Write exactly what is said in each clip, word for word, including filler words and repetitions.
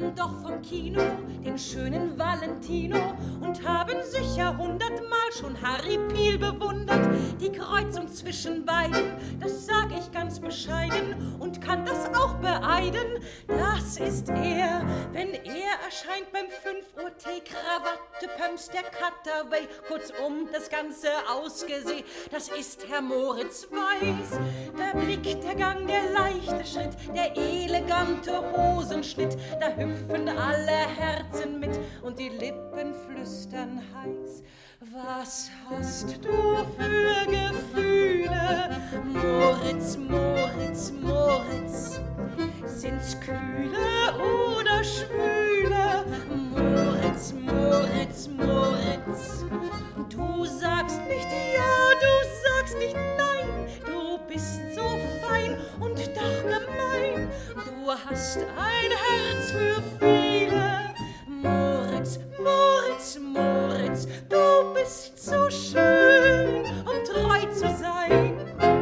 kennen doch vom Kino den schönen Valentino und haben sicher hundertmal schon Harry Piel bewundert. Die Kreuzung zwischen beiden, das sag ich ganz bescheiden und kann das auch beeiden. Das ist er, wenn er erscheint beim fünf Uhr Tee, Krawatte, Pumps, der Cutaway, kurzum das ganze Ausgesehen, das ist Herr Moritz Weiß. Der Blick, der Gang, der leichte Schritt, der elegante Hosenschnitt, da hüpfen alle Herzen mit und die Lippen flüstern heiß. Was hast du für Gefühle, Moritz, Moritz, Moritz? Sind's kühle oder schwüle, Moritz, Moritz, Moritz? Du sagst nicht ja, du sagst nicht nein, du bist so fein und doch gemein. Du hast ein Herz für viele, Moritz, Moritz, Moritz. Du bist so schön, um treu zu sein.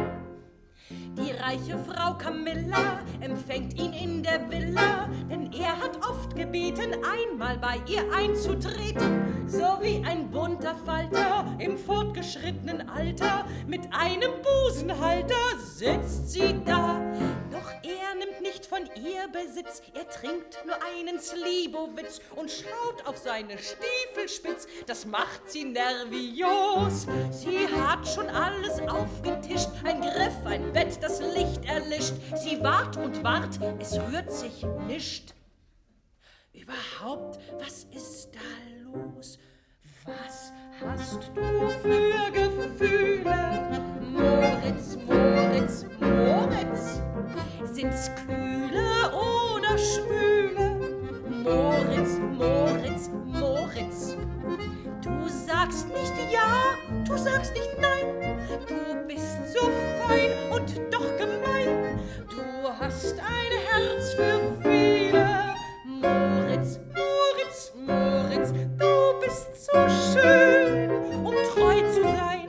Die reiche Frau Camilla empfängt ihn in der Villa, denn er hat oft gebeten, einmal bei ihr einzutreten. So wie ein bunter Falter im fortgeschrittenen Alter, mit einem Busenhalter sitzt sie da. Doch er nimmt nicht von ihr Besitz, er trinkt nur einen Slibowitz und schaut auf seine Stiefelspitz, das macht sie nervios. Sie hat schon alles aufgetischt, ein Griff, ein Bett, das Licht erlischt. Sie wart und wart, es rührt sich nischt. Überhaupt, was ist da los? Was hast du für Gefühle, Moritz, Moritz, Moritz? Sind's kühle oder schwüle, Moritz, Moritz, Moritz? Du sagst nicht ja, du sagst nicht nein, du bist so fein und doch gemein. Du hast ein Herz für viele, Moritz, Moritz, Moritz. Du bist so schön, um treu zu sein.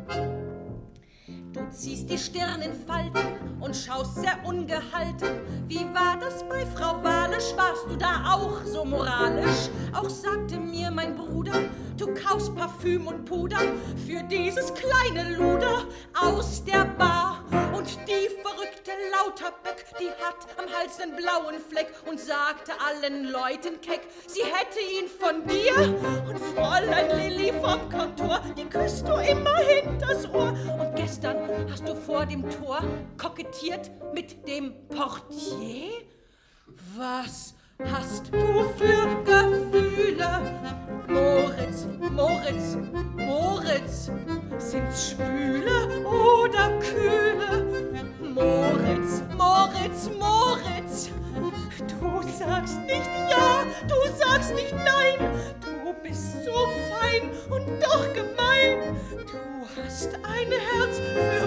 Du ziehst die Stirn in Falten und schaust sehr ungehalten. Wie war das bei Frau Walisch? Warst du da auch so moralisch? Auch sagte mir mein Bruder, du kaufst Parfüm und Puder für dieses kleine Luder aus der Bar. Und die verrückte Lauterböck, die hat am Hals den blauen Fleck und sagte allen Leuten keck, sie hätte ihn von dir. Und Fräulein Lilli vom Kontor, die küsst du immer hinters Ohr. Und gestern hast du vor dem Tor kokettiert mit dem Portier? Was hast du für Gefühle, Moritz, Moritz, Moritz? Sind's schwüle oder kühle, Moritz, Moritz, Moritz? Du sagst nicht ja, du sagst nicht nein, du bist so fein und doch gemein. Du hast ein Herz für